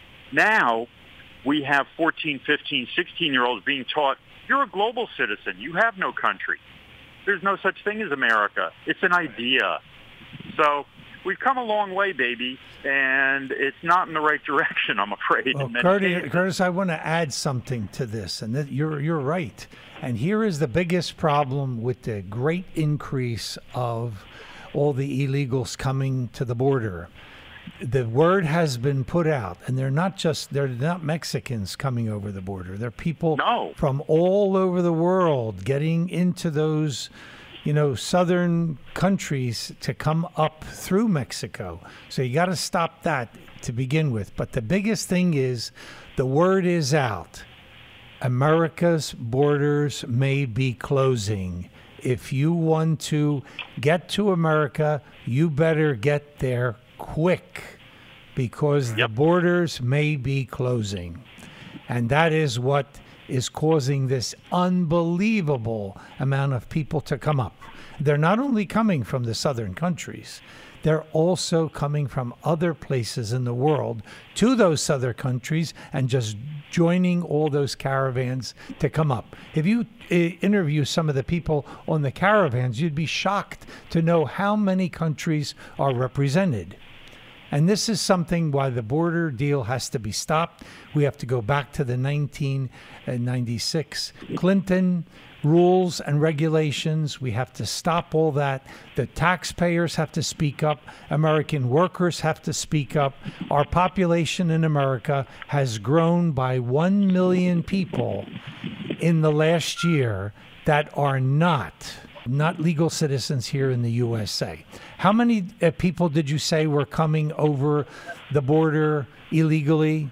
now we have fourteen, fifteen, sixteen-year-olds being taught, you're a global citizen. You have no country. There's no such thing as America. It's an idea. So we've come a long way, baby, and it's not in the right direction, I'm afraid. Well, Curtis, Curtis, I want to add something to this, and that you're you're right. And here is the biggest problem with the great increase of all the illegals coming to the border. The word has been put out, and they're not just, they're not Mexicans coming over the border. They're people no. from all over the world getting into those, you know, southern countries to come up through Mexico. So you got to stop that to begin with. But the biggest thing is the word is out. America's borders may be closing. If you want to get to America, you better get there quick, because yep. the borders may be closing. And that is what is causing this unbelievable amount of people to come up. They're not only coming from the southern countries, they're also coming from other places in the world to those southern countries and just joining all those caravans to come up. If you uh, interview some of the people on the caravans, you'd be shocked to know how many countries are represented. And this is something why the border deal has to be stopped. We have to go back to the nineteen ninety-six Clinton rules and regulations. We have to stop all that. The taxpayers have to speak up. American workers have to speak up. Our population in America has grown by one million people in the last year that are not not legal citizens here in the U S A. How many uh, people did you say were coming over the border illegally?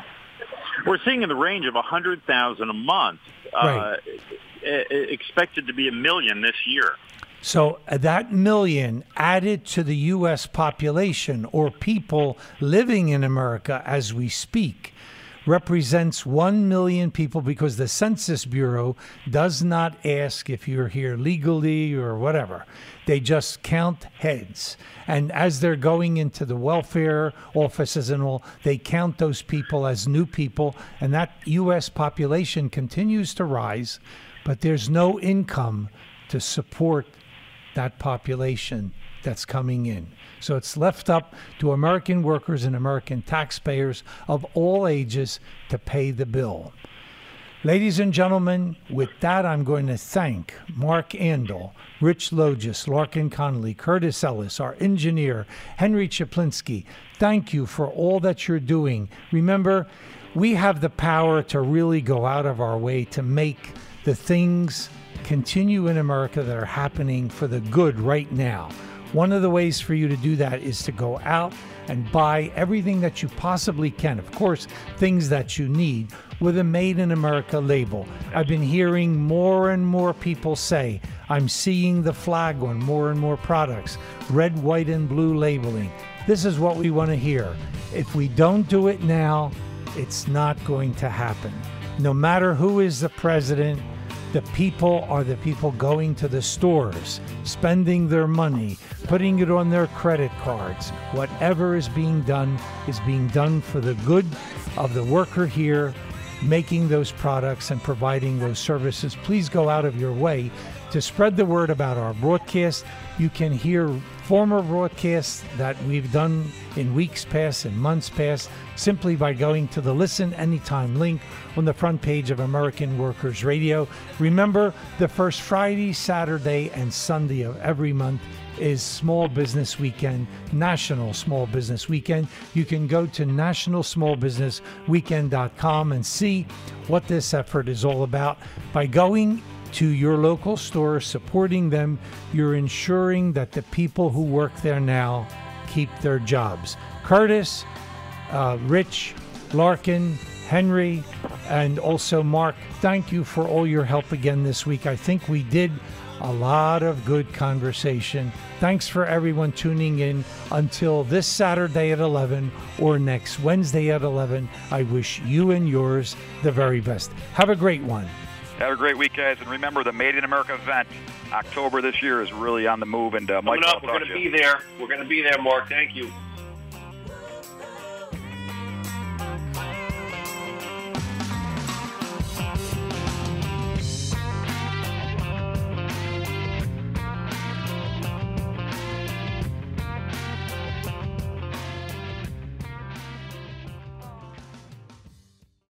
We're seeing in the range of one hundred thousand a month, Right. uh, expected to be a million this year. So uh, that million added to the U S population or people living in America as we speak represents one million people, because the Census Bureau does not ask if you're here legally or whatever. They just count heads. And as they're going into the welfare offices and all, they count those people as new people. And that U S population continues to rise, but there's no income to support that population that's coming in. So it's left up to American workers and American taxpayers of all ages to pay the bill. Ladies and gentlemen, with that, I'm going to thank Mark Andel, Rich Logis, Larkin Connolly, Curtis Ellis, our engineer, Henry Chaplinsky. Thank you for all that you're doing. Remember, we have the power to really go out of our way to make the things continue in America that are happening for the good right now. One of the ways for you to do that is to go out and buy everything that you possibly can. Of course, things that you need with a Made in America label. I've been hearing more and more people say, I'm seeing the flag on more and more products, red, white, and blue labeling. This is what we want to hear. If we don't do it now, it's not going to happen. No matter who is the president, the people are the people going to the stores, spending their money, putting it on their credit cards. Whatever is being done is being done for the good of the worker here, making those products and providing those services. Please go out of your way to spread the word about our broadcast. You can hear former broadcasts that we've done in weeks past and months past simply by going to the Listen Anytime link on the front page of American Workers Radio. Remember, the first Friday, Saturday, and Sunday of every month is Small Business Weekend, National Small Business Weekend. You can go to national small business weekend dot com and see what this effort is all about. By going to your local store, supporting them, you're ensuring that the people who work there now keep their jobs. Curtis, uh, Rich, Larkin, Henry, and also Mark, thank you for all your help again this week. I think we did a lot of good conversation. Thanks for everyone tuning in. Until this Saturday at eleven or next Wednesday at eleven, I wish you and yours the very best. Have a great one. Have a great week, guys. And remember, the Made in America event, October this year, is really on the move. And uh, Mike, Coming up, we're going to be there. We're going to be there, Mark. Thank you.